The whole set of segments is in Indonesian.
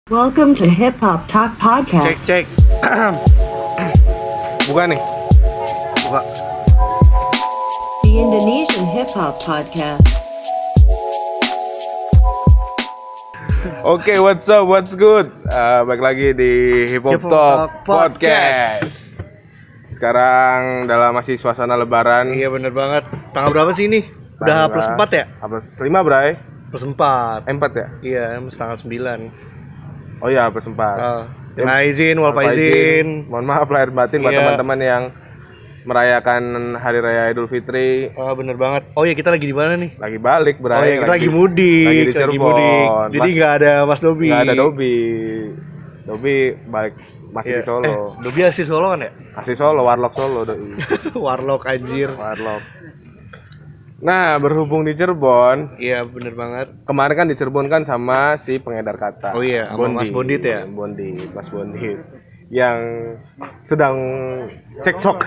Welcome to Hip Hop Talk Podcast. Cek. Buka nih. Buka. The Indonesian Hip Hop Podcast. Oke, what's up, what's good? Balik lagi di Hip Hop Talk Podcast. Sekarang dalam masih suasana lebaran. Iya bener banget. Tanggal berapa sih ini? Udah plus 4 ya? Plus 5 bray. Plus 4. 4 ya? Iya, tanggal 9. Oh iya, plus 4. Kena izin, wal faizin. Mohon maaf lahir batin buat Iya. teman-teman yang merayakan Hari Raya Idul Fitri. Bener banget. Oh iya, kita lagi di mana nih? Lagi balik bray. Oh iya, kita lagi mudik. Lagi di Cirebon. Jadi nggak ada Mas Dobi. Nggak ada Dobi. Dobi balik masih di Solo. Dobi asli Solo kan ya? Asli Solo, Warlock Solo doi. Warlock anjir. Warlock. Nah, berhubung di Cirebon, Iya bener banget. kemarin kan di Cirebon kan sama si pengedar kata. Oh iya, sama Mas Bondit ya? Mas Bondit yang sedang cekcok.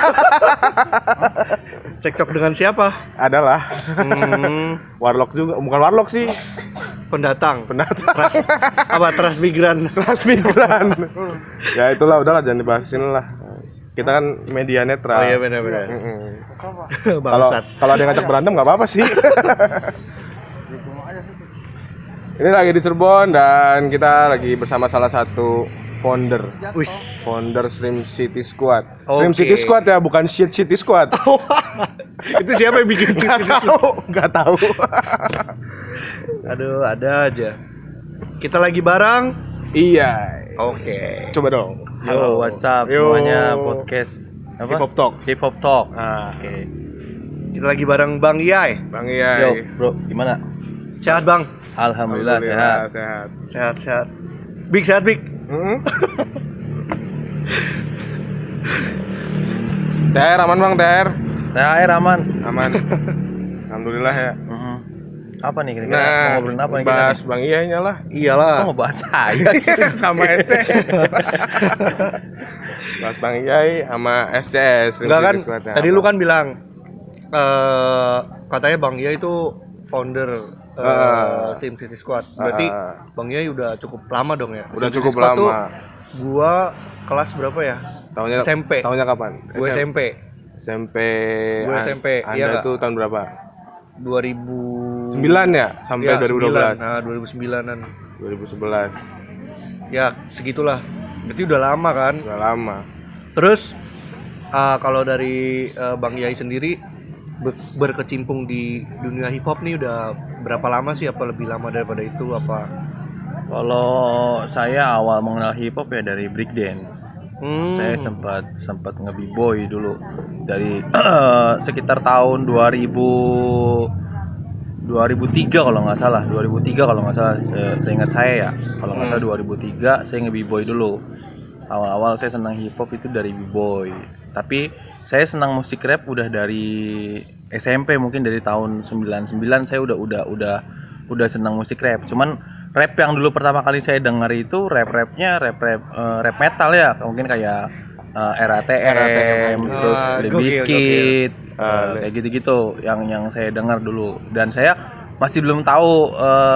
Cekcok dengan siapa? Adalah Warlock juga, bukan Warlock sih, Pendatang. pendatang. Transmigran. Transmigran. Ya itulah, udahlah jangan dibahas sini lah. Kita kan media netral. Oh iya benar-benar. Kalau ada yang ngajak berantem nggak apa-apa sih. Ini lagi di Cirebon dan kita lagi bersama salah satu founder Stream City Squad. Stream Oke. City Squad ya, bukan Shit City Squad. Itu siapa yang bikin Nggak tahu. Aduh, ada aja. Kita lagi bareng. Iya. Oke. Coba dong. Halo, what's up semuanya, podcast apa? Hip Hop Talk. Hip Hop Talk. Oke. Kita lagi bareng Bang Iyai. Bang Yo, Iyai. bro, gimana? Sehat Bang? Alhamdulillah sehat. Sehat. Big sehat Big. TR aman Bang, TR. Saya aman. Aman. Alhamdulillah ya. Apa nih kira-kira? Nah, Mau ngobrolin apa nih kita? bahas Bang Iyainya lah. Iyalah. Oh, mau bahas saya. Sama SCS. Bahas Bang Iyai sama SCS. Enggak kan? Squad-nya. Tadi lu kan bilang katanya Bang Iyai itu founder Sim City Squad. Berarti Bang Iyai udah cukup lama dong ya? Udah Sim City cukup Squad lama. tuh gua kelas berapa ya? Tahunnya SMP. Tahunnya kapan? Gue SMP. SMP. Gue SMP, Anda iya nggak? tuh tahun berapa? 2009 9 ya? Sampai 2012. Nah, 2009-an. 2011. Ya, segitulah. Berarti udah lama kan? Udah lama. Terus kalau dari Bang Yai sendiri berkecimpung di dunia hip hop nih udah berapa lama sih? Apa lebih lama daripada itu apa? Kalau saya awal mengenal hip hop ya dari breakdance. Saya sempat nge-b-boy dulu dari sekitar tahun 2003 kalau nggak salah. Saya ingat saya ya. Kalau nggak salah 2003 saya nge-b-boy dulu. Awal-awal saya senang hip hop itu dari b-boy. Tapi saya senang musik rap udah dari SMP, mungkin dari tahun 99 saya udah senang musik rap. Cuman rap yang dulu pertama kali saya dengar itu rap metal ya, mungkin kayak RATM, terus Limp Bizkit, kayak gitu-gitu yang saya dengar dulu. Dan saya masih belum tahu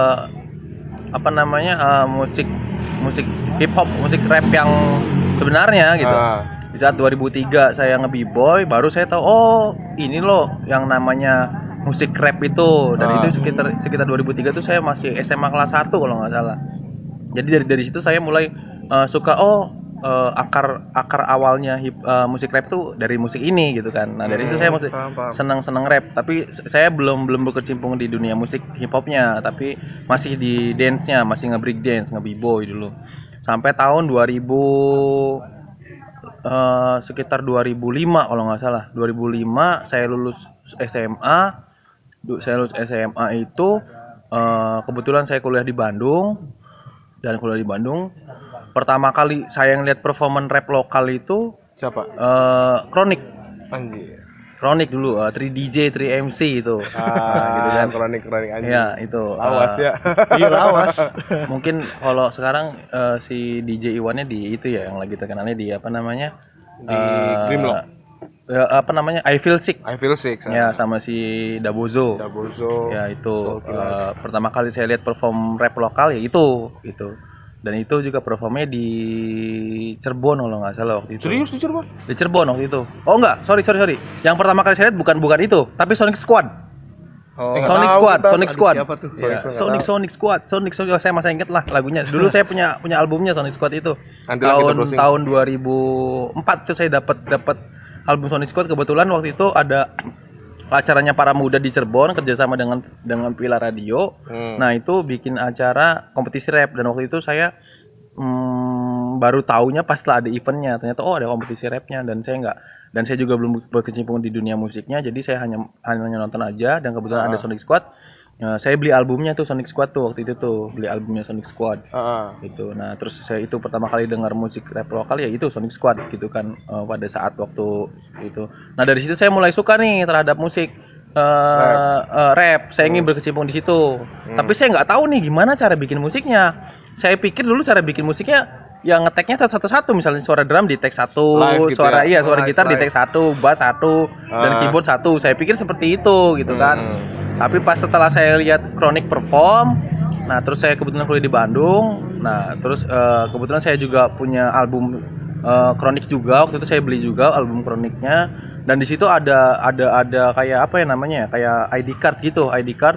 musik hip hop, musik rap yang sebenarnya gitu. Di saat 2003 saya nge-b-boy, baru saya tahu oh ini loh yang namanya musik rap itu. Dan itu sekitar 2003 tuh saya masih SMA kelas 1 kalau nggak salah. Jadi dari situ saya mulai suka akar awalnya musik rap tuh dari musik ini gitu kan. Nah, dari itu saya masih senang rap, tapi saya belum berkecimpung di dunia musik hip hopnya, tapi masih di dance-nya, masih nge-break dance, nge-b-boy dulu. Sampai tahun 2000 sekitar 2005 kalau nggak salah. 2005 saya lulus SMA. Itu kebetulan saya kuliah di Bandung. Dan kuliah di Bandung, pertama kali saya ngeliat performan rap lokal itu Siapa? Kronik. Anjir. Kronik dulu, 3DJ, 3MC itu. Gitu kan, kronik anjir. Iya, itu. Lawas ya. Iya lawas. Mungkin kalau sekarang si DJ Iwannya di itu ya, yang lagi terkenalnya di apa namanya? Di Grimlock. I Feel Sick. Ya. Ya, sama si Dabozo. Ya itu pertama kali saya lihat perform rap lokal ya itu. Dan itu juga performnya di Cirebon kalau nggak salah waktu itu. Serius di Cirebon? Di Cirebon waktu itu. Oh enggak, sorry. Yang pertama kali saya lihat bukan itu, tapi Sonic Squad. Oh, Sonic tahu Squad, kita. Sonic Squad. siapa tuh? Iya, Sonic Sonic Squad. Oh, saya masih inget lah lagunya. Dulu saya punya albumnya Sonic Squad itu. Nanti lah kita browsing. Tahun 2004 itu saya dapat album Sonic Squad. Kebetulan waktu itu ada acaranya para muda di Cirebon kerjasama dengan Pilar Radio. Nah itu bikin acara kompetisi rap dan waktu itu saya baru taunya pas setelah ada eventnya. Ternyata ada kompetisi rapnya dan saya juga belum berkecimpung di dunia musiknya. Jadi saya hanya nonton aja dan kebetulan ada Sonic Squad. Saya beli albumnya tuh Sonic Squad tuh waktu itu tuh beli albumnya Sonic Squad gitu. Nah terus saya itu pertama kali dengar musik rap lokal ya itu Sonic Squad gitu kan pada saat waktu itu. Nah dari situ saya mulai suka nih terhadap musik rap. Saya ingin berkecimpung di situ. Tapi saya nggak tahu nih gimana cara bikin musiknya. Saya pikir dulu cara bikin musiknya yang ngeteknya satu-satu, misalnya suara drum di tag satu, live gitu suara ya? suara gitar di tag satu, bass satu, dan keyboard satu. Saya pikir seperti itu gitu kan. Tapi pas setelah saya lihat Chronic perform, nah terus saya kebetulan kuliah di Bandung. Nah terus kebetulan saya juga punya album Chronic juga. Waktu itu saya beli juga album Chronicnya. Dan di situ ada kayak apa ya namanya? Kayak ID card gitu, ID card.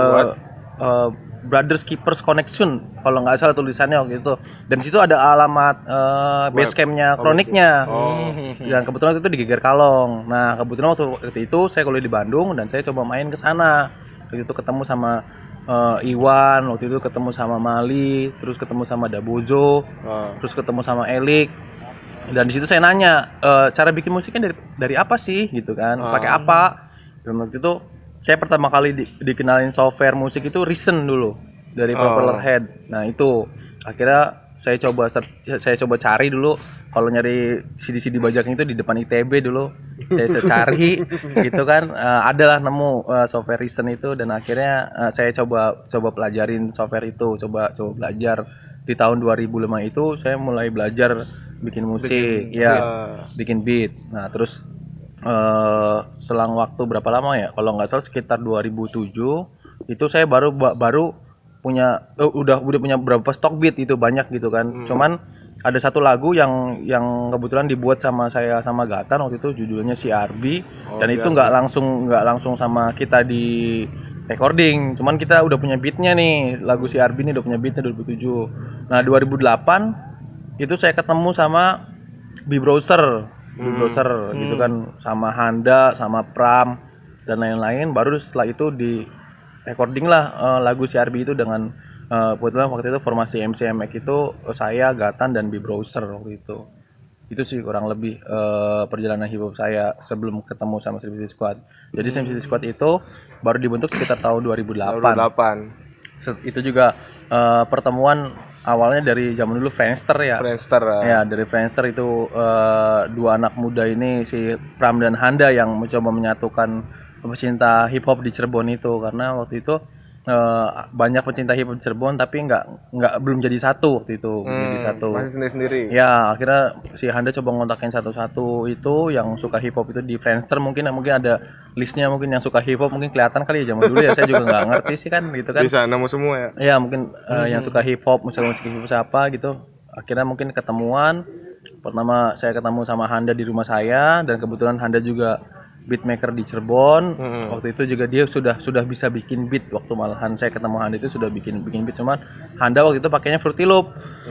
Brothers Keepers Connection kalau nggak salah tulisannya waktu itu. Dan di situ ada alamat basecampnya Chronicnya. Dan kebetulan waktu itu di Geger Kalong. Nah kebetulan waktu itu saya kuliah di Bandung dan saya coba main ke sana. Waktu itu ketemu sama Iwan, waktu itu ketemu sama Mali, terus ketemu sama Dabozo, terus ketemu sama Elik. Dan di situ saya nanya cara bikin musiknya dari apa sih gitu kan? Pakai apa? Dan waktu itu saya pertama kali dikenalin software musik itu Reason dulu dari Propeller Head. Nah itu akhirnya saya coba cari dulu kalau nyari CD bajaknya itu di depan ITB dulu. Saya cari gitu kan adalah nemu software Reason itu dan akhirnya saya coba pelajarin software itu, coba belajar. Di tahun 2005 itu saya mulai belajar bikin musik, bikin beat. Nah terus selang waktu berapa lama ya? Kalau nggak salah sekitar 2007 itu saya baru punya udah punya berapa stok beat itu banyak gitu kan. Cuman ada satu lagu yang kebetulan dibuat sama saya sama Gatan waktu itu judulnya CRB dan itu nggak langsung sama kita di recording. Cuman kita udah punya beatnya nih, lagu CRB ini udah punya beatnya 2007. Nah 2008 itu saya ketemu sama B-Browser gitu kan sama Handa, sama Pram dan lain-lain. Baru setelah itu di recording lah lagu CRB itu dengan kebetulan waktu itu formasi MCMX itu saya, Gatan dan B-Browser waktu itu. Itu sih kurang lebih perjalanan hip hop saya sebelum ketemu sama Slim City Squad. Jadi Slim City Squad itu baru dibentuk sekitar tahun 2008. Itu juga pertemuan awalnya dari zaman dulu Friendster ya. Ya, dari Friendster itu dua anak muda ini si Pram dan Handa yang mencoba menyatukan pecinta hip hop di Cirebon itu karena waktu itu banyak pecinta hip hop di Cirebon tapi belum jadi satu waktu itu, jadi satu. Masih sendiri. Ya, akhirnya si Handa coba ngontakin satu-satu itu yang suka hip hop itu di Friendster mungkin ada listnya mungkin yang suka hip hop mungkin kelihatan kali ya zaman dulu ya saya juga nggak ngerti sih kan gitu kan. Bisa nemu semua ya. Ya, mungkin yang suka hip hop, musik hip hop siapa gitu. Akhirnya mungkin ketemuan. Pertama saya ketemu sama Handa di rumah saya dan kebetulan Handa juga beatmaker di Cirebon. Waktu itu juga dia sudah bisa bikin beat. Waktu malahan saya ketemu Handa itu sudah bikin beat, cuman Handa waktu itu pakainya Fruity Loop.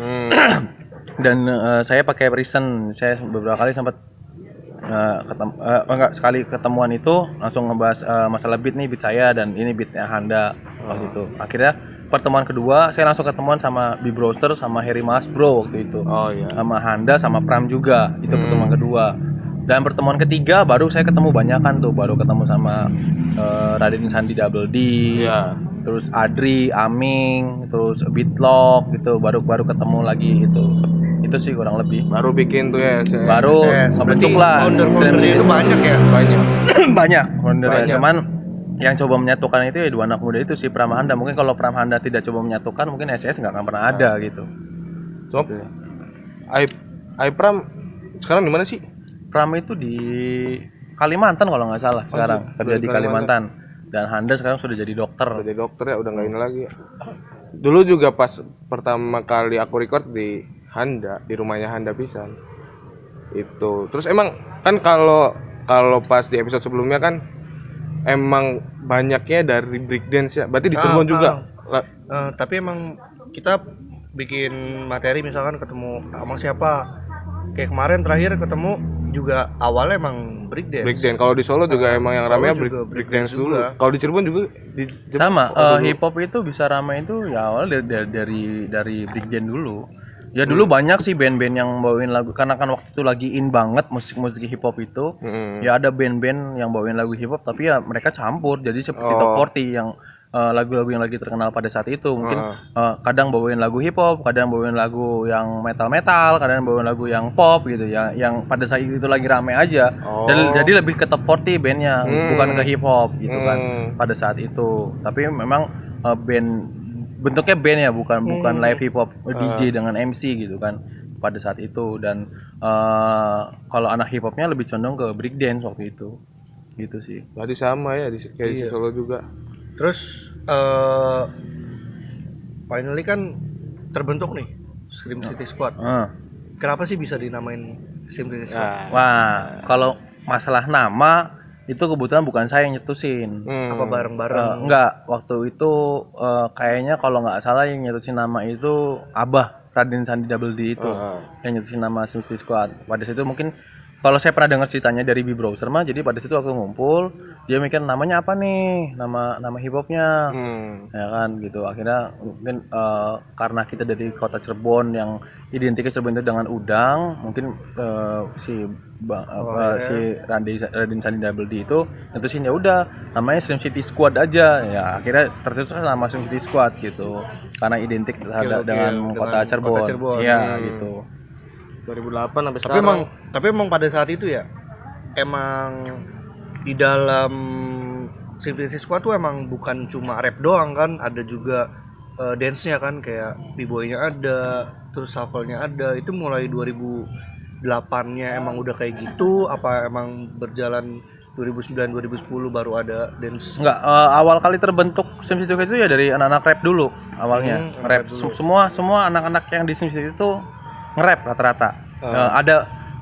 Dan saya pakai Reason. Saya beberapa kali sempat sekali ketemuan itu langsung ngebahas masalah beat saya dan ini beatnya Handa waktu itu. Akhirnya pertemuan kedua saya langsung ketemuan sama B-Browser sama Harry Mas Bro waktu itu. Sama Handa sama Pram juga. Itu pertemuan kedua. Dan pertemuan ketiga baru saya ketemu banyakan tuh, baru ketemu sama Raden Sandi Double D, terus Adri, Aming, terus Beatlock gitu, baru ketemu lagi itu sih kurang lebih. Baru bikin tuh ya. Baru membentuk lah. Founder-foundernya itu banyak ya? Banyak foundernya, cuman yang coba menyatukan itu ya dua anak muda itu si Pram Handa. Mungkin kalau Pram Handa tidak coba menyatukan mungkin SCS nggak akan pernah ada gitu. Sob, Pram sekarang di mana sih? Pram itu di Kalimantan kalau nggak salah kerja di Kalimantan. Dan Handa sekarang sudah jadi dokter. Udah jadi dokter ya, udah nggak ini lagi ya. Dulu juga pas pertama kali aku record di Handa, di rumahnya Handa pisan. Itu. Terus emang kan kalau pas di episode sebelumnya kan emang banyaknya dari breakdance ya. Berarti di Cirebon juga. Tapi emang kita bikin materi misalkan ketemu sama siapa. Kayak kemarin terakhir ketemu juga awalnya emang breakdance. Kalau di Solo juga emang yang ramai breakdance dulu. Kalau di Cirebon juga sama hip hop itu bisa ramai itu ya awal dari breakdance dulu. Ya dulu banyak sih band-band yang bawain lagu karena kan waktu itu lagi in banget musik hip hop itu. Ya ada band-band yang bawain lagu hip hop tapi ya mereka campur jadi seperti Top 40 yang lagu-lagu yang lagi terkenal pada saat itu mungkin kadang bawain lagu hip hop, kadang bawain lagu yang metal, kadang bawain lagu yang pop gitu ya, yang pada saat itu lagi rame aja. Dan jadi lebih ke top 40 bandnya, bukan ke hip hop gitu kan pada saat itu. Tapi memang band bentuknya band ya, bukan live hip hop DJ dengan MC gitu kan pada saat itu. Dan kalau anak hip hopnya lebih condong ke breakdance waktu itu gitu sih. Berarti sama ya di Solo juga. Terus finally kan terbentuk nih Scream City Squad. Kenapa sih bisa dinamain Scream City Squad? Wah, kalau masalah nama itu kebetulan bukan saya yang nyetusin. Apa bareng-bareng? Enggak, waktu itu kayaknya kalau nggak salah yang nyetusin nama itu Abah Raden Sandi Double D itu yang nyetusin nama Scream City Squad. Pada situ mungkin kalau saya pernah dengar ceritanya dari B-Browser mah, jadi pada situ waktu ngumpul dia mikir namanya apa nih, nama hip hopnya, ya kan gitu. Akhirnya mungkin karena kita dari kota Cirebon yang identiknya Cirebon itu dengan udang, mungkin si Raden Sandi Double D itu nentusin ya udah namanya Scream City Squad aja, ya akhirnya tercetus nama Scream City Squad gitu, karena identik dengan kota Cirebon, ya gitu. 2008 sampai sekarang. Tapi emang pada saat itu ya emang di dalam Scream City Squad tuh emang bukan cuma rap doang kan, ada juga dance-nya kan, kayak b-boy-nya ada, terus shuffle-nya ada. Itu mulai 2008-nya emang udah kayak gitu apa emang berjalan 2009 2010 baru ada dance? Enggak, awal kali terbentuk Scream City Squad itu ya dari anak-anak rap dulu awalnya. Rap semua anak-anak yang di Scream City itu nge-rap rata-rata. Ada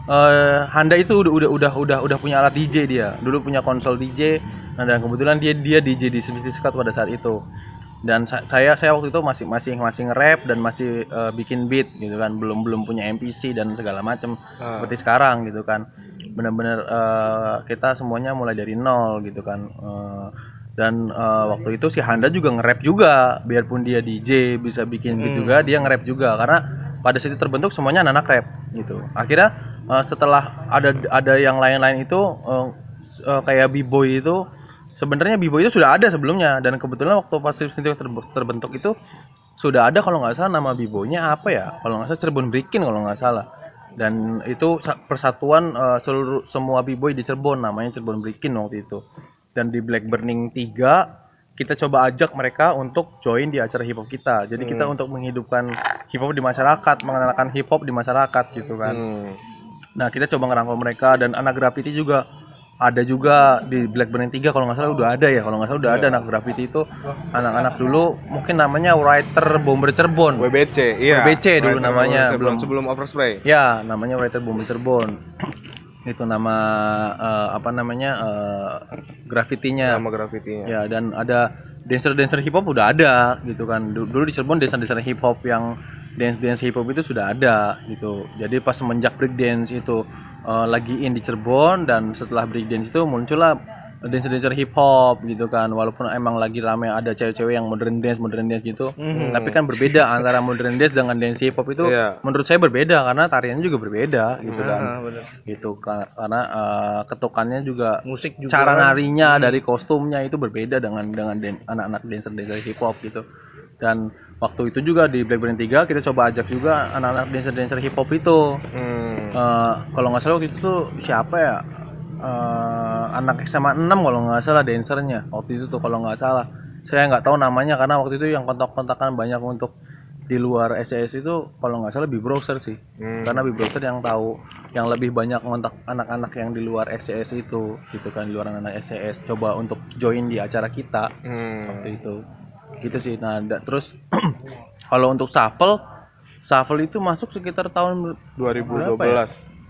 Handa itu udah punya alat DJ dia. Dulu punya konsol DJ. Dan kebetulan dia DJ di Scream City Squad pada saat itu. Dan saya waktu itu masih nge-rap dan masih bikin beat gitu kan. Belum punya MPC dan segala macam seperti sekarang gitu kan. Benar-benar kita semuanya mulai dari nol gitu kan. Dan waktu itu si Handa juga nge-rap juga, biarpun dia DJ bisa bikin beat juga, dia nge-rap juga karena pada saat itu terbentuk semuanya anak rap gitu. Akhirnya setelah ada yang lain-lain itu kayak B-boy itu, sebenarnya B-boy itu sudah ada sebelumnya, dan kebetulan waktu pas terbentuk itu sudah ada kalau nggak salah nama B-boynya apa ya, kalau nggak salah Cirebon Breakin kalau nggak salah. Dan itu persatuan semua B-boy di Cirebon, namanya Cirebon Breakin waktu itu. Dan di Black Burning 3 kita coba ajak mereka untuk join di acara hip hop kita. Jadi kita untuk menghidupkan hip hop di masyarakat, mengenalkan hip hop di masyarakat gitu kan. Nah, kita coba ngerangkul mereka, dan anak graffiti juga ada juga di Black Burning 3 kalau nggak salah udah ada ya. Kalau nggak salah udah ada anak graffiti itu, anak-anak dulu mungkin namanya Writer Bomber Cirebon. WBC, iya. WBC dulu namanya, sebelum Overspray. Ya, namanya Writer Bomber Cirebon. Itu nama grafitinya. Nama grafitinya. Ya, dan ada dancer hip hop udah ada gitu kan. Dulu di Cirebon dancer hip hop yang dance hip hop itu sudah ada gitu. Jadi pas semenjak break dance itu lagi in di Cirebon, dan setelah break dance itu muncullah dancer hip hop gitu kan. Walaupun emang lagi rame ada cewek-cewek yang modern dance gitu, tapi kan berbeda antara modern dance dengan dance hip hop itu. Menurut saya berbeda karena tariannya juga berbeda gitu kan. Gitu karena ketukannya juga, musik juga, cara narinya dari kostumnya itu berbeda dengan anak-anak dancer hip hop gitu. Dan waktu itu juga di Black Burning 3 kita coba ajak juga anak-anak dancer hip hop itu. Kalau nggak salah waktu itu siapa ya? Anak SMA 6 kalau nggak salah dancernya waktu itu tuh, kalau nggak salah. Saya nggak tahu namanya karena waktu itu yang kontak-kontakan banyak untuk di luar SCS itu kalau nggak salah B-Browser sih. Karena B-Browser yang tahu, yang lebih banyak kontak anak-anak yang di luar SCS itu gitu kan, di luar anak SCS coba untuk join di acara kita waktu itu. gitu sih. Nah terus kalau untuk shuffle itu masuk sekitar tahun 2012. berapa ya?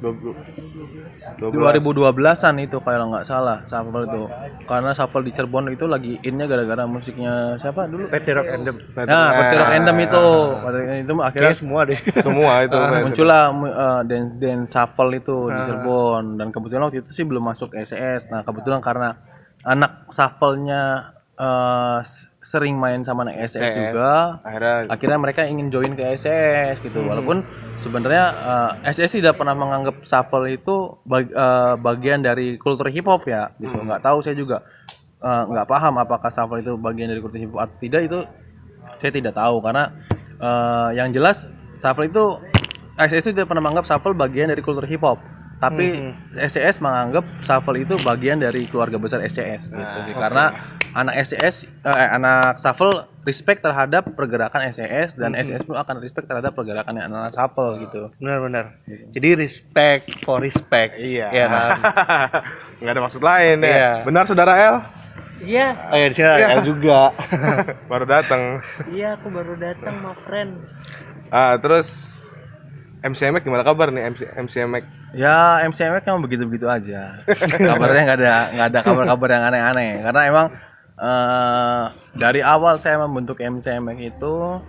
2012-an itu kalau nggak salah shuffle itu, karena shuffle di Cirebon itu lagi innya gara-gara musiknya siapa dulu? PT Rock Endem. Nah, PT Rock Endem itu akhirnya Kayaknya semua deh. Semua itu. muncullah dance shuffle itu di Cirebon, dan kebetulan waktu itu sih belum masuk SES. Nah kebetulan karena anak shuffle-nya sering main sama anak SES juga, akhirnya mereka ingin join ke SES gitu. Walaupun sebenarnya SES tidak pernah menganggap shuffle itu bagian dari kultur hip hop ya gitu. Nggak tahu, saya juga nggak paham apakah shuffle itu bagian dari kultur hip hop atau tidak, itu saya tidak tahu. Karena yang jelas shuffle itu SES itu tidak pernah menganggap shuffle bagian dari kultur hip hop, tapi SES menganggap shuffle itu bagian dari keluarga besar SES gitu. Karena anak SES anak shuffle respect terhadap pergerakan SES, dan SES pun akan respect terhadap pergerakan anak shuffle gitu. Benar. Jadi respect for respect. Iya. Iya kan? Nggak ada maksud lain ya. Iya. Benar saudara El? Iya. Oh ya di sini ada juga. Baru datang. Iya, aku baru datang, my friend. Terus MC Mek gimana kabar nih MC Mek? Ya MC Mek emang begitu-begitu aja. Kabarnya nggak ada kabar-kabar yang aneh-aneh. Karena emang dari awal saya membentuk MC Mek itu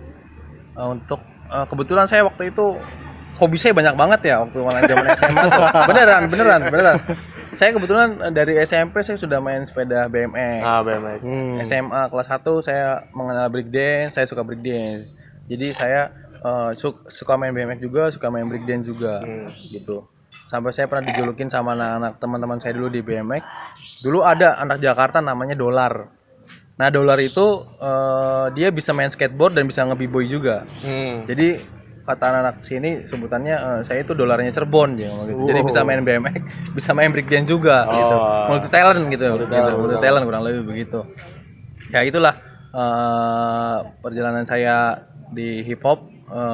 untuk kebetulan saya waktu itu hobi saya banyak banget ya waktu zaman SMA tuh. Beneran. Saya kebetulan dari SMP saya sudah main sepeda BMX. BMX. SMA kelas 1 saya mengenal breakdance, saya suka breakdance. Jadi saya suka main BMX juga, suka main breakdance juga gitu. Sampai saya pernah dijulukin sama anak-anak teman-teman saya dulu di BMX. Dulu ada anak Jakarta namanya Dolar. Nah Dolar itu dia bisa main skateboard dan bisa nge-b-boy juga. Jadi kata anak-anak sini sebutannya saya itu Dolarnya Cirebon gitu. Jadi bisa main BMX, bisa main breakdance juga gitu. Multi talent gitu. Multi talent kurang lebih begitu. Ya itulah perjalanan saya di hip hop.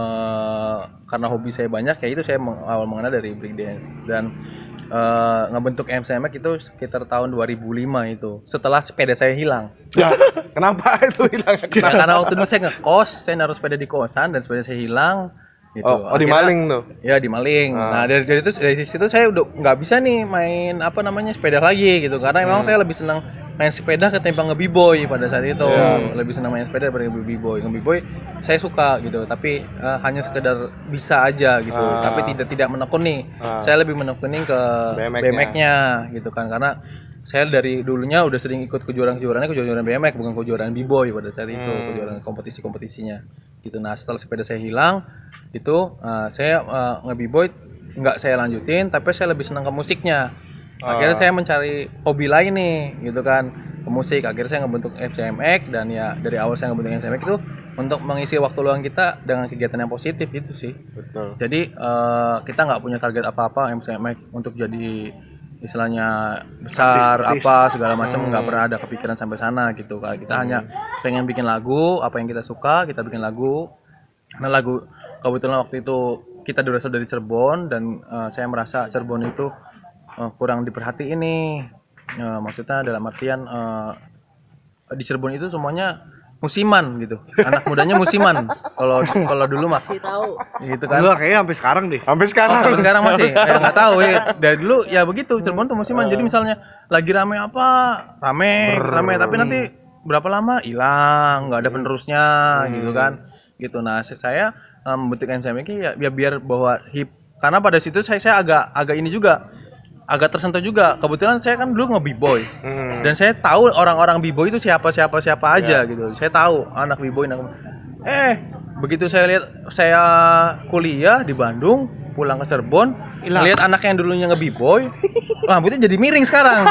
Karena hobi saya banyak, ya itu saya awal mengenal dari breakdance, dan ngebentuk MC Mek itu sekitar tahun 2005 itu, setelah sepeda saya hilang. Ya, kenapa itu hilang? Nah, karena waktu itu saya ngekos, saya naruh sepeda di kosan dan sepeda saya hilang gitu. Oh dimaling tuh? Ya dimaling. Nah dari situ saya udah nggak bisa nih main sepeda lagi gitu, karena memang saya lebih senang main sepeda ketimbang nge-b-boy pada saat itu. Lebih senang main sepeda daripada nge-b-boy. Nge-b-boy saya suka gitu, tapi hanya sekedar bisa aja gitu, tapi tidak menekuni. Saya lebih menekuni ke BMX-nya gitu kan, karena saya dari dulunya udah sering ikut kejuaraan BMX, bukan kejuaraan b-boy pada saat itu, kejuaraan kompetisinya gitu. Nah setelah sepeda saya hilang itu saya nge-b-boy nggak saya lanjutin, tapi saya lebih senang ke musiknya. Akhirnya saya mencari hobi lain nih gitu kan, ke musik. Akhirnya saya ngebentuk MCMX, dan ya dari awal saya ngebentuk MCMX itu untuk mengisi waktu luang kita dengan kegiatan yang positif itu sih. Betul. Jadi kita nggak punya target apa-apa MCMX untuk jadi istilahnya besar apa segala macam, nggak pernah ada kepikiran sampai sana gitu. Kita hanya pengen bikin lagu apa yang kita suka, kita bikin lagu. Karena lagu kebetulan waktu itu kita berasal dari Cirebon, dan saya merasa Cirebon itu kurang diperhatiin nih. Maksudnya dalam artian di Cirebon itu semuanya musiman gitu. Anak mudanya musiman. Kalau dulu masih tahu gitu kan. Enggak, kayaknya sampai sekarang deh. Sampai sekarang masih. Ya enggak tahu ya. Dari dulu ya begitu, Cirebon tuh musiman. Jadi misalnya lagi rame apa? Rame, tapi nanti berapa lama hilang, enggak ada penerusnya gitu kan. Gitu. Nah, saya membentuk MCMX ya biar bahwa karena pada situ saya agak ini juga, agak tersentuh juga. Kebetulan saya kan dulu nge-b-boy. Dan saya tahu orang-orang b-boy itu siapa aja gitu. Saya tahu anak b-boy. Begitu saya kuliah di Bandung, pulang ke Cirebon, lihat anak yang dulunya nge-b-boy, rambutnya jadi miring sekarang.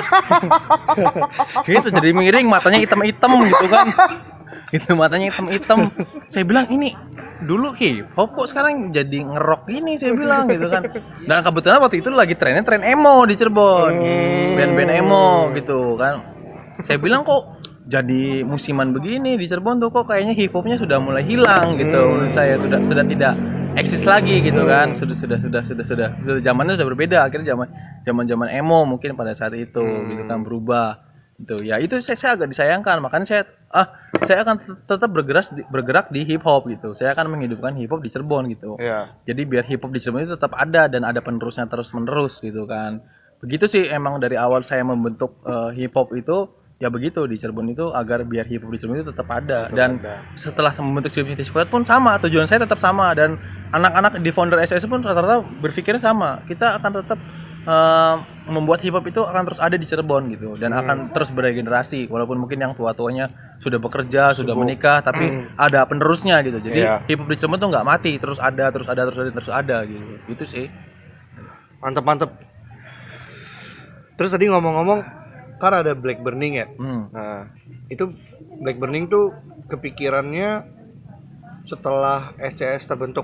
Gitu, jadi miring, matanya hitam-hitam gitu kan. Gitu, matanya hitam-hitam. Saya bilang, ini dulu hip hop kok sekarang jadi ngerok gini, saya bilang gitu kan. Dan kebetulan waktu itu lagi tren emo di Cirebon, band-band emo gitu kan. Saya bilang kok jadi musiman begini di Cirebon tuh, kok kayaknya hip hopnya sudah mulai hilang gitu. Menurut saya sudah tidak eksis lagi gitu kan. Sudah zamannya sudah berbeda. Akhirnya zaman emo mungkin pada saat itu gitu kan, berubah gitu. Ya itu saya agak disayangkan, makanya saya saya akan tetap bergerak di hip hop gitu. Saya akan menghidupkan hip hop di Cirebon gitu. Iya. Jadi biar hip hop di Cirebon itu tetap ada dan ada penerusnya terus menerus gitu kan. Begitu sih emang dari awal saya membentuk hip hop itu ya begitu di Cirebon itu agar biar hip hop di Cirebon itu tetap ada. Dan setelah membentuk Cirebon Squad pun sama, tujuan saya tetap sama dan anak-anak di founder SS pun rata-rata berpikirnya sama. Kita akan tetap membuat hip hop itu akan terus ada di Cirebon gitu dan akan terus beregenerasi walaupun mungkin yang tua-tuanya sudah bekerja, sudah menikah tapi ada penerusnya gitu. Jadi hip hop di Cirebon tuh nggak mati, terus ada gitu. Itu sih. Mantep. Terus tadi ngomong-ngomong kan ada Black Burning ya. Nah, itu Black Burning tuh kepikirannya setelah SCS terbentuk.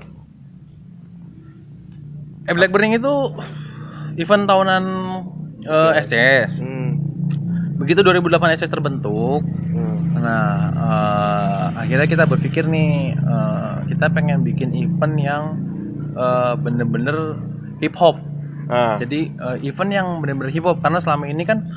Black Burning itu event tahunan SCS. Begitu 2008 SCS terbentuk, nah akhirnya kita berpikir nih, kita pengen bikin event yang bener-bener hip hop. Jadi event yang bener-bener hip hop karena selama ini kan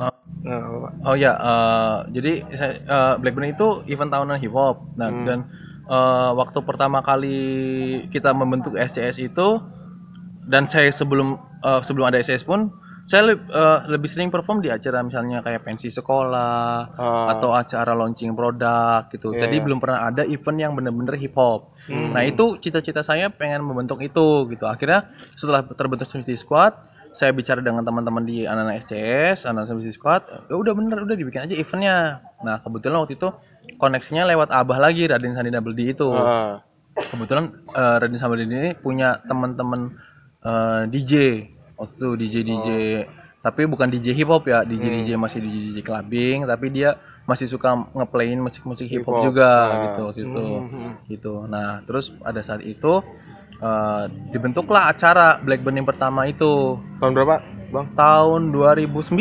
jadi Black Burning itu event tahunan hip hop. Nah dan waktu pertama kali kita membentuk SCS itu dan saya sebelum ada SCS pun saya lebih sering perform di acara misalnya kayak pensi sekolah atau acara launching produk gitu. Jadi belum pernah ada event yang benar-benar hip hop. Nah itu cita-cita saya pengen membentuk itu gitu. Akhirnya setelah terbentuk Simplicity Squad, saya bicara dengan teman-teman di anak-anak SCS, anak Simplicity Squad, ya udah dibikin aja eventnya. Nah kebetulan waktu itu koneksinya lewat Abah lagi, Raden Sandi Double D itu. Kebetulan Raden Sandi ini punya teman-teman DJ waktu itu DJ tapi bukan DJ hip hop ya, DJ masih DJ clubbing tapi dia masih suka ngeplayin musik hip hop juga gitu. Nah terus pada saat itu dibentuklah acara Black Burning pertama itu. Tahun berapa, Bang? Tahun 2009.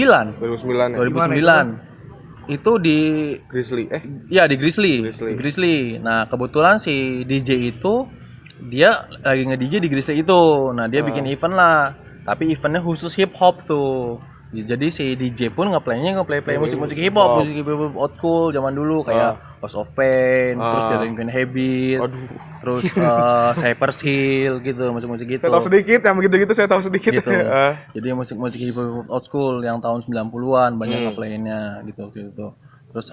2009. Itu di Grizzly. Iya di Grizzly. Nah kebetulan si DJ itu dia lagi nge-DJ di Grizzly itu. Nah dia bikin event lah, tapi eventnya khusus hip hop tuh. Jadi si DJ pun ngeplay musik hip hop, musik hip hop old school zaman dulu kayak House of Pain, terus Delinquent Habit, terus Cypress Hill gitu, musik gitu. Saya tahu sedikit, yang begitu-gitu saya tahu sedikit. Gitu. Jadi musik hip hop old school yang tahun 90-an banyak ngeplayinnya gitu. Terus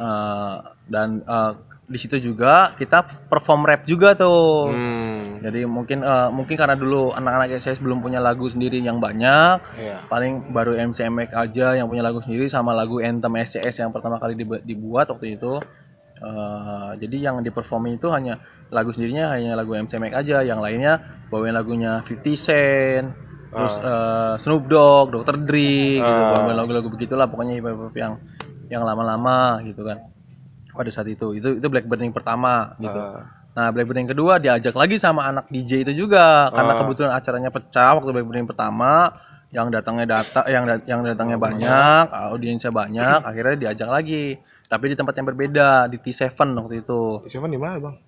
di situ juga kita perform rap juga tuh. Jadi mungkin karena dulu anak-anak SCS belum punya lagu sendiri yang banyak. Paling baru MCMX aja yang punya lagu sendiri sama lagu Anthem SCS yang pertama kali dibuat waktu itu. Jadi yang di-perform itu hanya lagu sendirinya hanya lagu MCMX aja, yang lainnya bawain lagunya 50 Cent, terus Snoop Dogg, Dr. Dre gitu, bawain lagu-lagu begitulah pokoknya hip-hop yang lama-lama gitu kan. Pada saat itu Black Burning pertama gitu. Nah Black Burning kedua diajak lagi sama anak DJ itu juga karena kebetulan acaranya pecah waktu Black Burning pertama, yang datangnya banyak, audiensnya banyak, akhirnya diajak lagi tapi di tempat yang berbeda di T7 waktu itu. T7 di mana, Bang?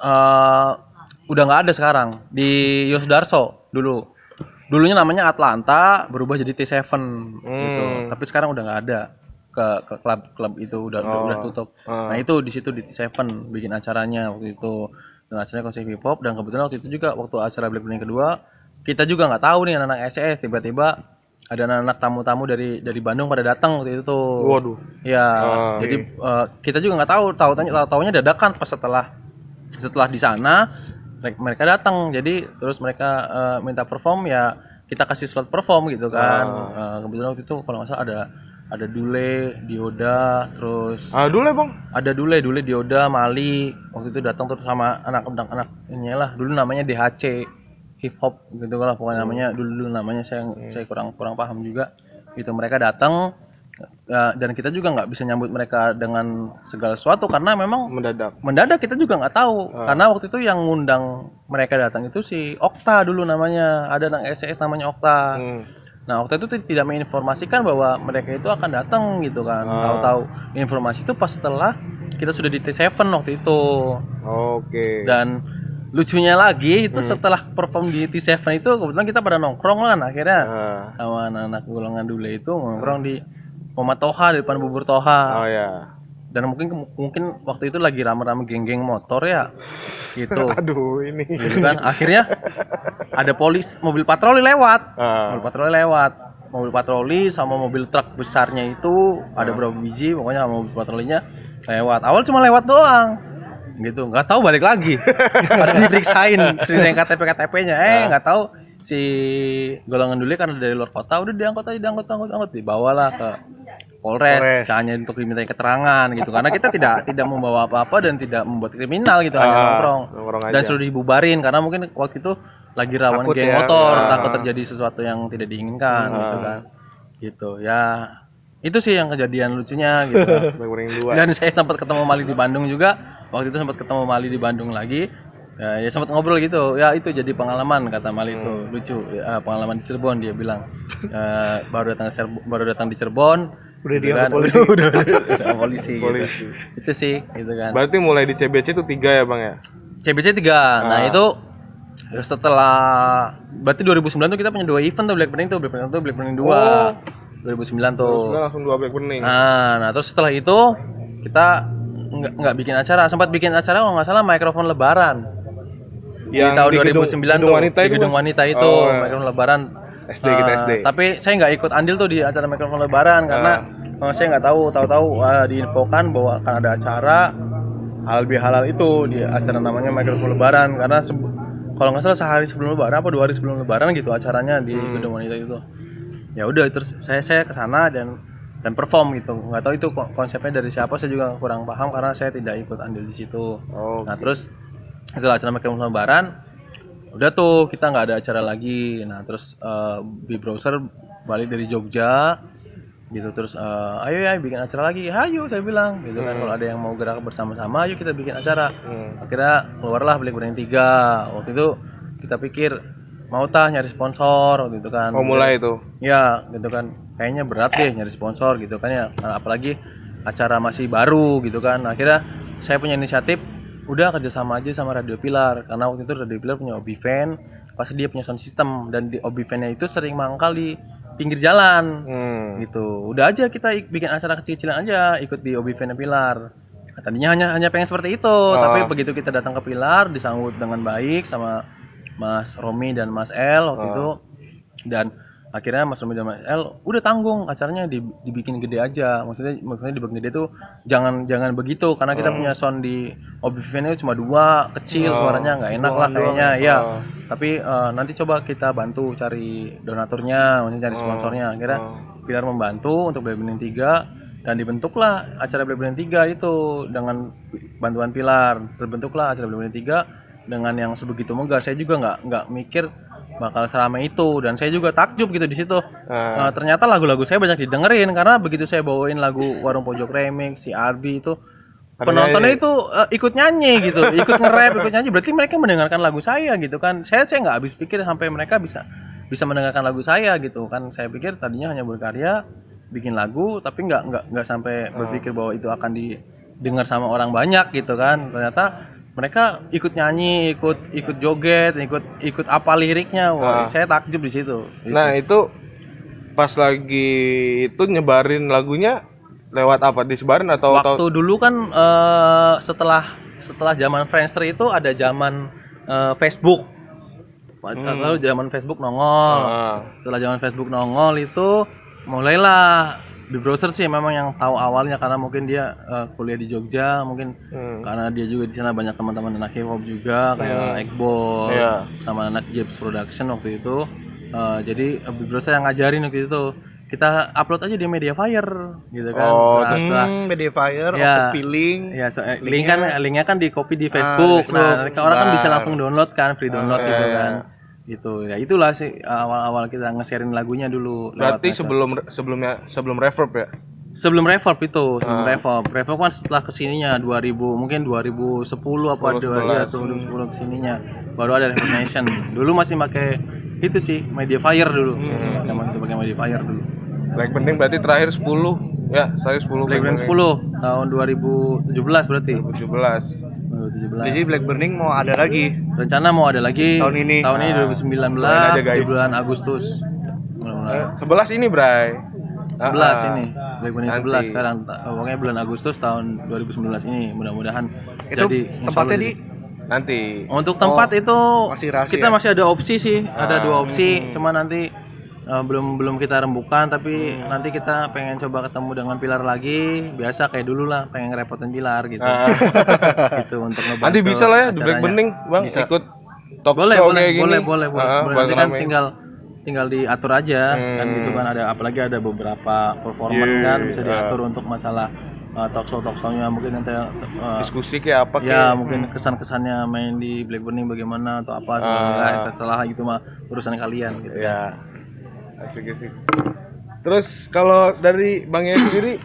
Udah nggak ada sekarang, di Yosdarso dulunya namanya Atlanta, berubah jadi T7 gitu, tapi sekarang udah nggak ada. Ke klub itu udah tutup. Nah itu di situ di T7 bikin acaranya waktu itu, dan acaranya konsep hip hop. Dan kebetulan waktu itu juga waktu acara Black Burning kedua kita juga nggak tahu nih anak-anak SCS, tiba-tiba ada anak-anak tamu-tamu dari Bandung pada datang waktu itu. Waduh. Ya jadi kita juga nggak tahunya dadakan pas setelah di sana mereka datang. Jadi terus mereka minta perform, ya kita kasih slot perform gitu kan. Kebetulan waktu itu kalau nggak salah ada Dule, Dioda, terus Dule, Bang. Ada Dule, Dioda, Mali. Waktu itu datang terus sama anak inilah. Dulu namanya DHC hip hop gitu lah pokoknya namanya. Dulu namanya saya kurang paham juga. Gitu mereka datang dan kita juga nggak bisa nyambut mereka dengan segala sesuatu karena memang mendadak kita juga nggak tahu. Karena waktu itu yang ngundang mereka datang itu si Okta dulu namanya. Ada anak SCS namanya Okta. Nah waktu itu tidak menginformasikan bahwa mereka itu akan datang gitu kan. Tahu-tahu informasi itu pas setelah kita sudah di T7 waktu itu. Oke. Dan lucunya lagi itu setelah perform di T7 itu kebetulan kita pada nongkrong kan akhirnya sama anak-anak golongan Dule itu nongkrong di Mama Toha di depan bubur Toha. dan mungkin waktu itu lagi rame-rame geng-geng motor ya gitu. Aduh, ini. Gitu kan akhirnya ada mobil patroli lewat. Mobil patroli sama mobil truk besarnya itu ada berapa biji, pokoknya mobil patrolinya lewat. Awal cuma lewat doang gitu, nggak tahu balik lagi. Ada diperiksain KTP-nya, nggak tahu si golongan dulu karena dari luar kota, udah diangkut dibawalah ke Polres, hanya untuk diminta keterangan gitu, karena kita tidak membawa apa-apa dan tidak membuat kriminal gitu, hanya nongkrong dan sudah dibubarin karena mungkin waktu itu lagi rawan geng motor, takut terjadi sesuatu yang tidak diinginkan gitu kan, gitu ya. Itu sih yang kejadian lucunya gitu. Dan saya sempat ketemu Mali di Bandung juga. Waktu itu sempat ketemu Mali di Bandung lagi. Ya sempat ngobrol gitu. Ya itu jadi pengalaman kata Mali itu. Lucu. Pengalaman di Cirebon dia bilang. Baru datang di Cirebon. Udah dia kan, polisi. Udah polisi. Gitu. Itu sih gitu kan. Berarti mulai di CBC itu 3 ya, Bang ya? CBC 3. Nah, itu setelah berarti 2009 tuh kita punya 2 event tuh, Blackburning 2. 2009 tuh. Langsung 2 Blackburning. Nah, terus setelah itu kita nggak bikin acara, sempat bikin acara kalau nggak salah mikrofon lebaran. Yang di tahun 2009 tuh di gedung wanita itu mikrofon lebaran SD. Tapi saya nggak ikut andil tuh di acara mikrofon lebaran karena saya nggak tahu diinfokan bahwa akan ada acara halal itu di acara namanya mikrofon lebaran, karena kalau nggak salah sehari sebelum lebaran apa 2 hari sebelum lebaran gitu acaranya di gedung wanita itu. Ya udah terus saya ke sana dan perform gitu. Nggak tahu itu konsepnya dari siapa, saya juga kurang paham karena saya tidak ikut andil di situ. Nah, terus setelah acara mikrofon lebaran udah tuh kita nggak ada acara lagi. Nah, terus B-Browser balik dari Jogja gitu, terus ayo ya bikin acara lagi. Ayo saya bilang gitu kan, kalau ada yang mau gerak bersama-sama ayo kita bikin acara. Akhirnya keluarlah Blackburning 3. Waktu itu kita pikir mau nyari sponsor waktu itu kan. Mulai itu. Ya, gitu kan. Kayaknya berat deh nyari sponsor gitu kan ya. Apalagi acara masih baru gitu kan. Akhirnya saya punya inisiatif, udah kerjasama aja sama Radio Pilar, karena waktu itu Radio Pilar punya Obi Van, pasti dia punya sound system dan di Obi Van-nya itu sering mangkal di pinggir jalan. Gitu. Udah aja kita bikin acara kecil-kecilan aja, ikut di Obi Van Pilar. Nah, tadinya hanya pengen seperti itu, tapi begitu kita datang ke Pilar disambut dengan baik sama Mas Romi dan Mas El waktu itu, dan akhirnya Mas Romi dan Mas El udah tanggung acaranya dibikin gede aja, maksudnya dibikin gede tuh jangan begitu karena kita punya sound di Oblivion itu cuma 2 kecil, suaranya nggak enak lah kayaknya ya. Tapi nanti coba kita bantu cari donaturnya, maksudnya cari sponsornya. Akhirnya Pilar membantu untuk Blackburning 3 dan dibentuklah acara Blackburning 3 itu dengan bantuan Pilar. Terbentuklah acara Blackburning 3 dengan yang sebegitu megah. Saya juga nggak mikir bakal seramai itu, dan saya juga takjub gitu di situ. Ternyata lagu-lagu saya banyak didengerin karena begitu saya bawain lagu Warung Pojok Remix, si Arbi itu penontonnya itu ikut nyanyi gitu, ikut nge-rap, ikut nyanyi. Berarti mereka mendengarkan lagu saya gitu kan. Saya nggak habis pikir sampai mereka bisa mendengarkan lagu saya gitu kan. Saya pikir tadinya hanya berkarya, bikin lagu, tapi nggak sampai berpikir bahwa itu akan didengar sama orang banyak gitu kan. Ternyata mereka ikut nyanyi, ikut joget, ikut apa liriknya. Wah, saya takjub di situ. Gitu. Nah, itu pas lagi itu nyebarin lagunya lewat apa? Disebarin atau waktu dulu kan setelah zaman Friendster itu ada zaman Facebook. Lalu zaman Facebook nongol. Setelah zaman Facebook nongol itu mulailah B-Browser sih memang yang tahu awalnya karena mungkin dia kuliah di Jogja, mungkin karena dia juga di sana banyak teman-teman anak hip hop juga kayak Ekbol sama anak Jebs Production waktu itu. Jadi B-Browser yang ngajarin waktu itu. Kita upload aja di Mediafire gitu kan. Mediafire, Feeling. Ya, linknya kan di copy di Facebook. Nah, orang kan bisa langsung download kan, free download gitu kan. Gitu ya, itulah sih awal-awal kita nge-sharein lagunya dulu. Berarti sebelum Reverb ya? Sebelum Reverb itu, Reverb kan setelah kesininya 2010 apa 2010 kesininya baru ada Reverb Nation. Dulu masih pakai itu sih Mediafire dulu. Masih pakai Mediafire dulu. Blackburning berarti terakhir 10 ya, terakhir 10. Blackburning 10 tahun 2017 berarti. 2017. Jadi Blackburning mau ada lagi. Rencana mau ada lagi tahun ini 2019 di bulan Agustus. 11 ini, Bray. 11 ini. Black Burning Nanti. 11 sekarang. Pokoknya bulan Agustus tahun 2019 ini mudah-mudahan Itu jadi tempatnya di Nanti. untuk tempat itu masih rahasia. kita masih ada opsi sih, ada 2 opsi, Hmm. cuma nanti belum kita rembukan, tapi nanti kita pengen coba ketemu dengan Pilar lagi, biasa kayak dulu lah, pengen ngerepotin Pilar gitu. Gitu untuk ngebantu. Nanti bisa lah ya di Black acaranya. Burning, Bang, Bisa. ikut talk Boleh, show boleh, kayak gini. boleh. Buat Nanti kan ramein. tinggal diatur aja kan gitu kan, ada apalagi ada beberapa performan kan bisa diatur untuk masalah talk show-nya mungkin nanti diskusi kayak apa ya kayak. mungkin kesan-kesannya main di Black Burning bagaimana atau apa setelah gitu mah urusan kalian gitu. Ya. Asik. Terus kalau dari Bang Yaya sendiri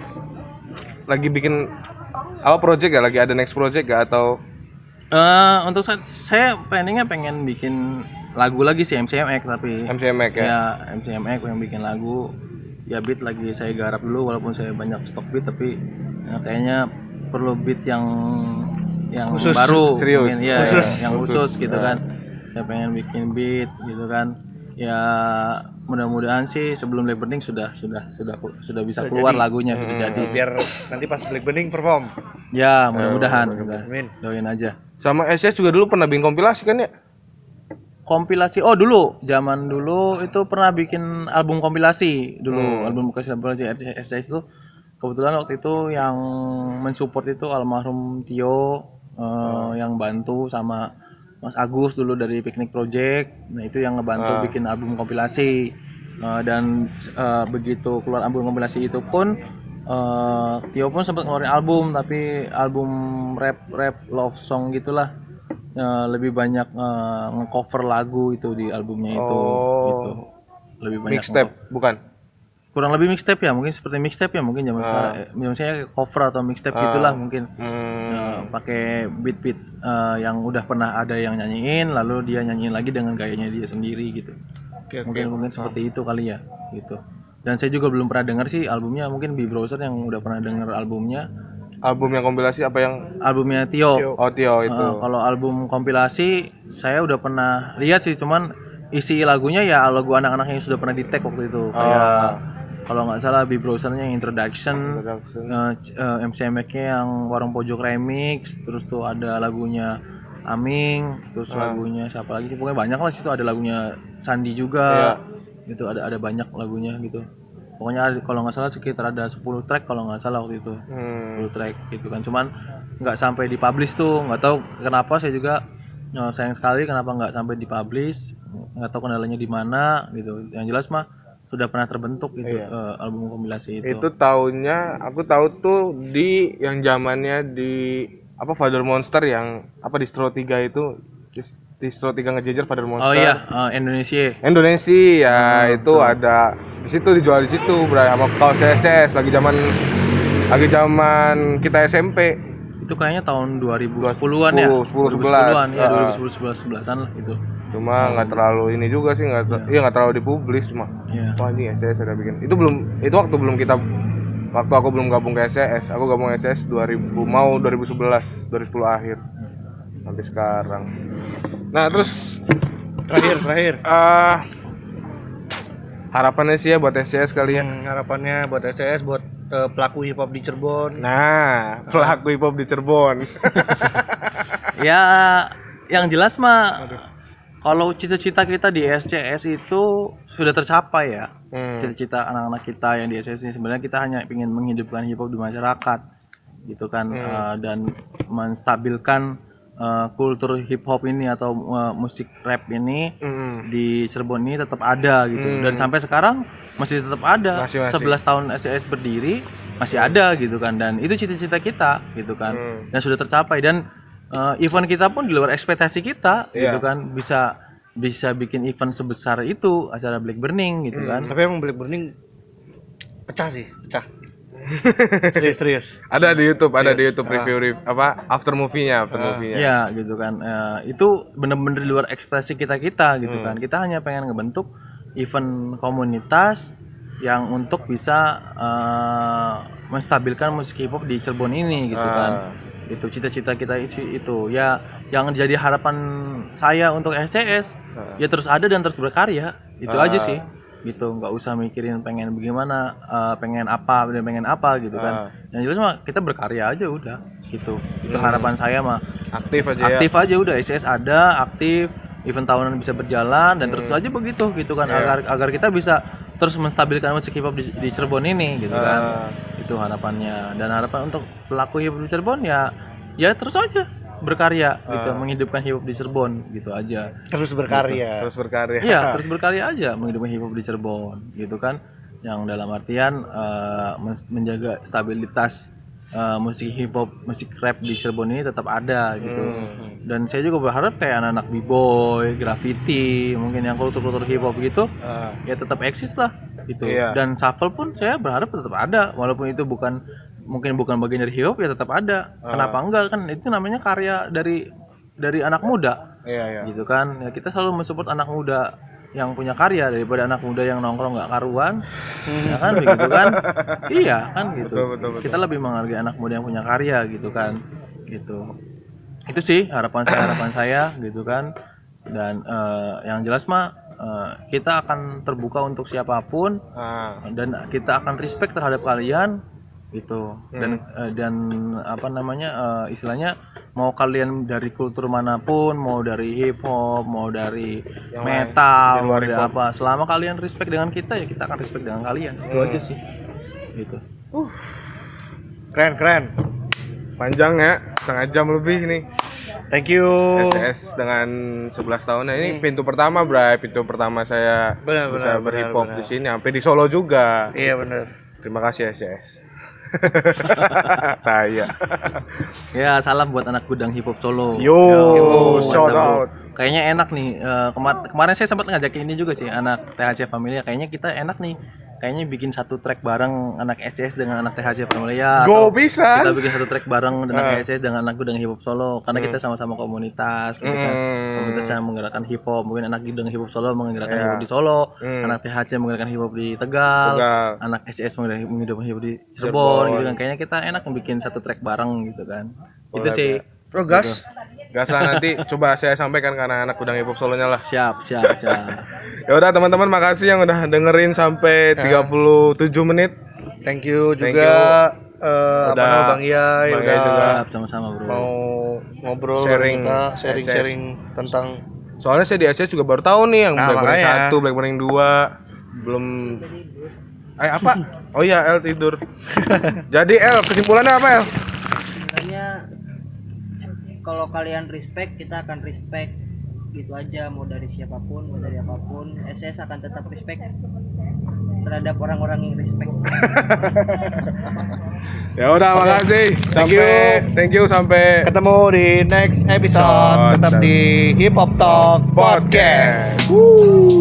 lagi bikin apa project ya? Lagi ada next project gak atau Untuk saya pengen bikin lagu lagi sih MCMX tapi MCMX ya? ya MCMX yang bikin lagu ya beat lagi saya garap dulu walaupun saya banyak stok beat tapi kayaknya perlu beat yang Khusus, baru serius. mungkin ya Khusus. yang khusus gitu Nah. kan. Saya pengen bikin beat gitu kan. Ya mudah-mudahan sih sebelum Black Burning sudah bisa keluar jadi. lagunya sudah jadi. biar nanti pas Black Burning perform. Ya mudah-mudahan Amin. doain aja. Sama SS juga dulu pernah bikin kompilasi kan ya? Kompilasi dulu zaman dulu itu pernah bikin album kompilasi dulu album kompilasi STS itu kebetulan waktu itu yang mensupport itu almarhum Tio yang bantu sama Mas Agus dulu dari Picnic Project. Nah itu yang ngebantu bikin album kompilasi. Dan begitu keluar album kompilasi itu pun Tio pun sempat ngeluarin album tapi album rap love song gitulah. Lebih banyak nge-cover lagu itu di albumnya itu gitu. Lebih banyak Mixtape bukan? kurang lebih mixtape ya mungkin seperti mixtape ya mungkin zaman sekarang misalnya cover atau mixtape gitulah mungkin pakai beat yang udah pernah ada yang nyanyiin lalu dia nyanyiin lagi dengan gayanya dia sendiri gitu. Oke. Mungkin seperti itu kali ya gitu. Dan saya juga belum pernah dengar sih albumnya, mungkin Bi Browser yang udah pernah denger albumnya. Album yang kompilasi apa yang Albumnya Tio. Oh Tio itu. Kalau album kompilasi saya udah pernah lihat sih, cuman isi lagunya ya lagu anak-anak yang sudah pernah di tag waktu itu. Kayak kalau nggak salah Bi Browsernya yang Introduction. MCMX-nya yang Warung Pojok Remix, terus tuh ada lagunya Aming, terus lagunya siapa lagi? Pokoknya banyak lah situ, ada lagunya Sandi juga. Gitu ada banyak lagunya gitu. Pokoknya kalau nggak salah sekitar ada 10 track kalau nggak salah waktu itu. 10 track gitu kan. Cuman nggak sampai dipublish tuh, nggak tahu kenapa saya juga sayang sekali kenapa nggak sampai dipublish, nggak tahu kendalanya di mana gitu. Yang jelas mah sudah pernah terbentuk gitu album kompilasi itu. Itu tahunnya aku tahu tuh di yang zamannya di apa Father Monster yang apa distro 3 itu distro 3 ngejejer Father Monster. Oh iya, Indonesia. Ya itu ada di situ dijual di situ sama kaos CSS lagi zaman kita SMP. Itu kayaknya tahun 2010-an ya. 10, 2010-an 11. ya, 2011-an lah gitu. Cuma nggak terlalu ini juga sih nggak terlalu dipublis cuma. Iya. Wah ini SCS ada bikin. Itu waktu aku belum gabung ke SCS. Aku gabung ke SCS 2011, 2010 akhir. Sampai sekarang. Nah, terus Terakhir. harapannya sih ya buat SCS kali ya. Harapannya buat SCS, buat pelaku hip hop di Cirebon. Nah, pelaku hip hop di Cirebon. Ya, yang jelas mah kalau cita-cita kita di SCS itu sudah tercapai ya. Cita-cita anak-anak kita yang di SCS ini sebenarnya kita hanya ingin menghidupkan hip hop di masyarakat gitu kan, dan menstabilkan kultur hip hop ini atau musik rap ini di Cirebon ini tetap ada gitu. Dan sampai sekarang masih tetap ada. Masih. 11 tahun SCS berdiri masih ada gitu kan, dan itu cita-cita kita gitu kan. Dan sudah tercapai, dan event kita pun di luar ekspektasi kita gitu kan, bisa bikin event sebesar itu, acara Black Burning gitu kan. Tapi emang Black Burning pecah. Serius. Ada di YouTube review apa after movie-nya. Iya gitu kan. Itu benar-benar di luar ekspektasi kita gitu kan. Kita hanya pengen ngebentuk event komunitas yang untuk bisa menstabilkan musik hip hop di Cirebon ini gitu kan. Itu cita-cita kita itu ya, yang jadi harapan saya untuk SCS ya terus ada dan terus berkarya, itu aja sih. gitu, nggak usah mikirin pengen bagaimana, pengen apa dan pengen apa gitu kan. Yang jelas mah kita berkarya aja udah gitu. Itu harapan saya mah. Aktif aja Aktif aja udah, SCS ada, aktif, event tahunan bisa berjalan dan terus aja begitu gitu kan, agar kita bisa terus menstabilkan musik hip hop di Cirebon ini gitu kan. Itu harapannya, dan harapan untuk pelaku hip hop di Cirebon ya terus aja berkarya gitu, menghidupkan hip hop di Cirebon gitu aja. Terus berkarya. Terus berkarya. Iya, terus berkarya aja menghidupkan hip hop di Cirebon gitu kan. Yang dalam artian menjaga stabilitas musik hip hop, musik rap di Cirebon ini tetap ada gitu. Dan saya juga berharap kayak anak-anak b-boy, graffiti, mungkin yang kultur-kultur hip hop gitu ya tetap eksis lah gitu. Dan shuffle pun saya berharap tetap ada, walaupun itu mungkin bukan bagian dari hip hop ya tetap ada. Kenapa enggak, kan itu namanya karya dari anak muda. Gitu kan. Ya kita selalu mensupport anak muda yang punya karya daripada anak muda yang nongkrong nggak karuan. Ya kan begitu kan. Iya kan gitu. Betul. Kita lebih menghargai anak muda yang punya karya gitu kan. Gitu. Itu sih harapan saya gitu kan. Dan yang jelas mah kita akan terbuka untuk siapapun dan kita akan respect terhadap kalian gitu. Dan apa namanya, istilahnya mau kalian dari kultur manapun, mau dari hip hop, mau dari yang metal, mau dari apa, selama kalian respect dengan kita ya kita akan respect dengan kalian. Itu aja sih gitu. Keren Panjang ya, setengah jam lebih nih. Thank you SCS dengan 11 tahunnya ini pintu pertama, Bray. Pintu pertama saya bisa berhip hop di sini, sampai di Solo juga. Iya benar. Terima kasih SCS. Taya. Ya, salam buat anak gudang hip hop Solo. Yo, shout out. Kayaknya enak nih. Kemarin saya sempat ngajakin ini juga sih, anak THC Familia. Kayaknya kita enak nih. Kayaknya bikin satu track bareng anak SCS dengan anak THC Familia. Go bisa. Kita bikin satu track bareng dengan SCS dengan anak gudang hip hop Solo. Karena kita sama-sama komunitas, gitu kan. Komunitas yang menggerakkan hip hop. Mungkin anak gudang hip hop Solo menggerakkan hip hop di Solo. Anak THC menggerakkan hip hop di Tegal. Anak SCS menggerakkan hip hop di Cirebon. Gitu kan. Kayaknya kita enak bikin satu track bareng gitu kan. Itu sih. Bro, gas. Gas lah, nanti coba saya sampaikan ke anak gudang hip hop Solonya lah. Siap. Ya udah teman-teman, makasih yang udah dengerin sampai 37 menit. Thank you juga udah Bang Yai udah Siap, sama-sama bro. mau ngobrol Sharing tentang. Soalnya saya di Asia juga baru tahu nih yang Blackburning 1, Blackburning 2 belum. Apa? Oh iya, El tidur. Jadi El, kesimpulannya apa El? Makanya kalau kalian respect, kita akan respect gitu aja, mau dari siapapun, mau dari apapun. SS akan tetap respect terhadap orang-orang yang respect. Ya udah, makasih. Thank you sampai Ketemu di next episode. Tetap di Hip Hop Talk Podcast.